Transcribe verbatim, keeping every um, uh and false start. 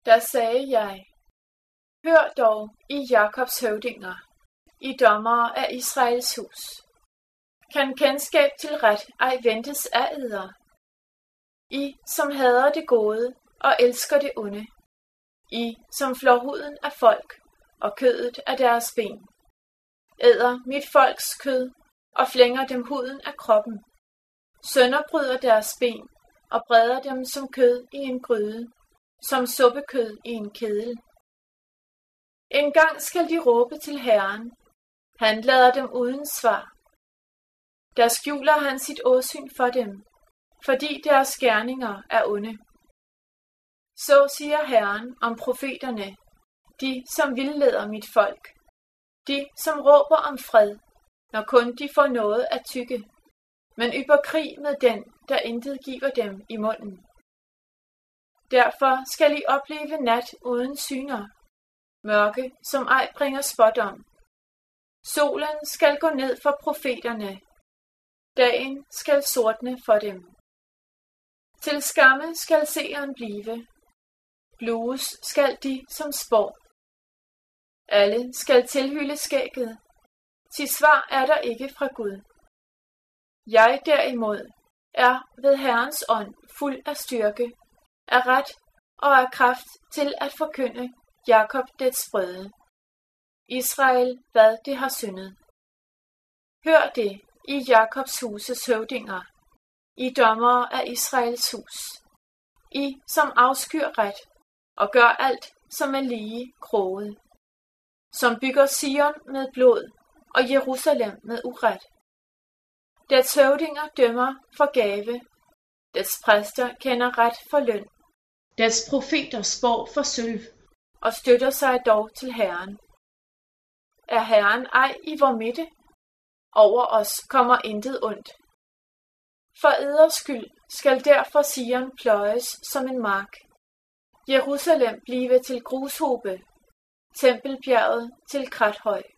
Da sagde jeg, hør dog, I Jakobs høvdinger, I dommere af Israels hus. Kan kendskab til ret ej ventes af eder? I, som hader det gode og elsker det onde. I, som flår huden af folk og kødet af deres ben. Æder mit folks kød og flænger dem huden af kroppen. Sønderbryder deres ben og breder dem som kød i en gryde, som suppekød i en kedel. En gang skal de råbe til Herren. Han lader dem uden svar. Der skjuler han sit åsyn for dem, fordi deres gerninger er onde. Så siger Herren om profeterne, de som vildleder mit folk, de som råber om fred, når kun de får noget at tygge, men ypper krig med den, der intet giver dem i munden. Derfor skal I opleve nat uden syner, mørke som ej bringer spådom. Solen skal gå ned for profeterne, dagen skal sortne for dem. Til skamme skal seeren blive, blues skal de som spår. Alle skal tilhylde skægget, til svar er der ikke fra Gud. Jeg derimod er ved Herrens ånd fuld af styrke, af ret og af kraft til at forkynde Jakob dets brøde. Israel, hvad det har syndet. Hør det, I Jakobs huses høvdinger, I dommere af Israels hus. I, som afskyr ret og gør alt, som er lige kroget. Som bygger Sion med blod og Jerusalem med uret. Dets høvdinger dømmer for gave. Dets præster kender ret for løn. Dets profeter spår for sølv og støtter sig dog til Herren. Er Herren ej i vor midte? Over os kommer intet ondt. For eders skyld skal derfor Sion pløjes som en mark. Jerusalem blive til grushobe, tempelbjerget til krathøj.